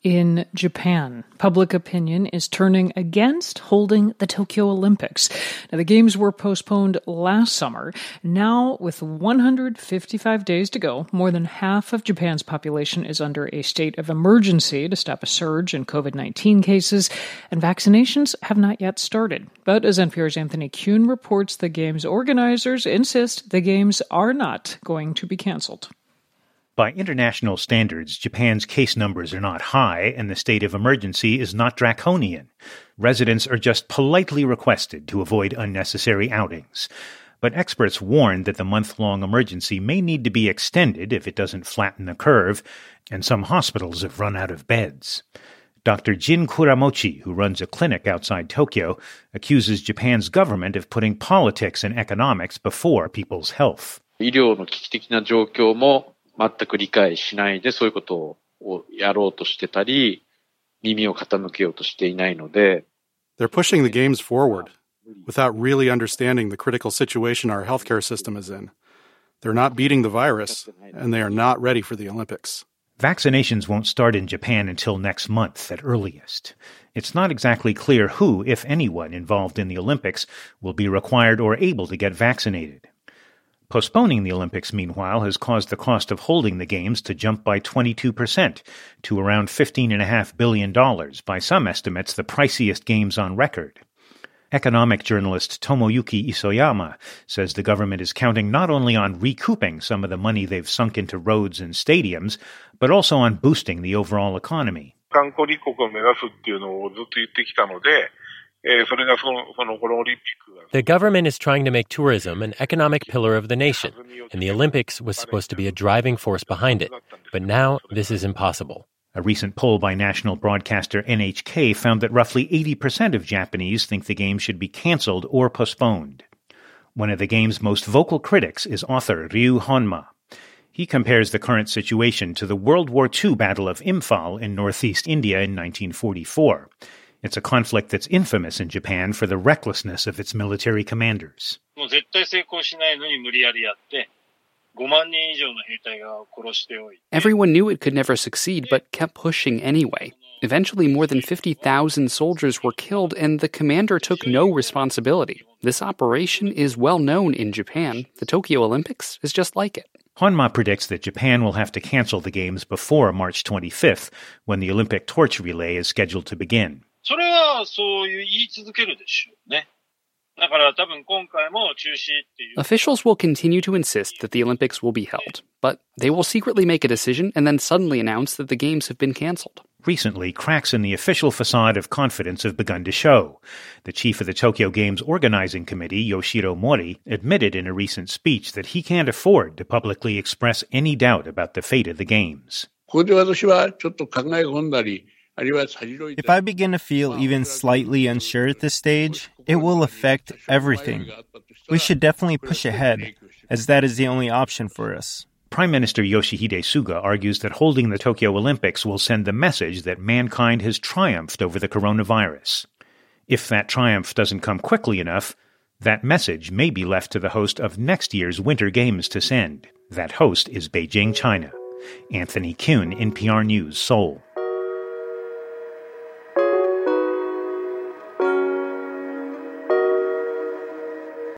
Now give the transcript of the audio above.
In Japan, public opinion is turning against holding the Tokyo Olympics. Now, the Games were postponed last summer. Now, with 155 days to go, more than half of Japan's population is under a state of emergency to stop a surge in COVID-19 cases, and vaccinations have not yet started. But as NPR's Anthony Kuhn reports, the Games organizers insist the Games are not going to be canceled. By international standards, Japan's case numbers are not high, and the state of emergency is not draconian. Residents are just politely requested to avoid unnecessary outings. But experts warn that the month-long emergency may need to be extended if it doesn't flatten the curve, and some hospitals have run out of beds. Dr. Jin Kuramochi, who runs a clinic outside Tokyo, accuses Japan's government of putting politics and economics before people's health. 医療の危機的な状況も全く理解しないでそういうことをやろうとしてたり、耳を傾けようとしていないので。 They're pushing the Games forward without really understanding the critical situation our healthcare system is in. They're not beating the virus, and they are not ready for the Olympics. Vaccinations won't start in Japan until next month at earliest. It's not exactly clear who, if anyone, involved in the Olympics will be required or able to get vaccinated. Postponing the Olympics, meanwhile, has caused the cost of holding the Games to jump by 22% to around $15.5 billion, by some estimates the priciest Games on record. Economic journalist Tomoyuki Isoyama says the government is counting not only on recouping some of the money they've sunk into roads and stadiums, but also on boosting the overall economy. 観光立国を目指すっていうのをずっと言ってきたので、それがこのオリンピックが The government is trying to make tourism an economic pillar of the nation, and the Olympics was supposed to be a driving force behind it. But now this is impossible. A recent poll by national broadcaster NHK found that roughly 80% of Japanese think the Games should be canceled or postponed. One of the Games' most vocal critics is author Ryu Honma. He compares the current situation to the World War II Battle of Imphal in northeast India in 1944. It's a conflict that's infamous in Japan for the recklessness of its military commanders. Everyone knew it could never succeed, but kept pushing anyway. Eventually, more than 50,000 soldiers were killed, and the commander took no responsibility. This operation is well known in Japan. The Tokyo Olympics is just like it. Honma predicts that Japan will have to cancel the Games before March 25th, when the Olympic torch relay is scheduled to begin. Officials will continue to insist that the Olympics will be held, but they will secretly make a decision and then suddenly announce that the Games have been canceled. Recently, cracks in the official facade of confidence have begun to show. The chief of the Tokyo Games Organizing Committee, Yoshiro Mori, admitted in a recent speech that he can't afford to publicly express any doubt about the fate of the Games. If I begin to feel even slightly unsure at this stage, it will affect everything. We should definitely push ahead, as that is the only option for us. Prime Minister Yoshihide Suga argues that holding the Tokyo Olympics will send the message that mankind has triumphed over the coronavirus. If that triumph doesn't come quickly enough, that message may be left to the host of next year's Winter Games to send. That host is Beijing, China. Anthony Kuhn, NPR News, Seoul.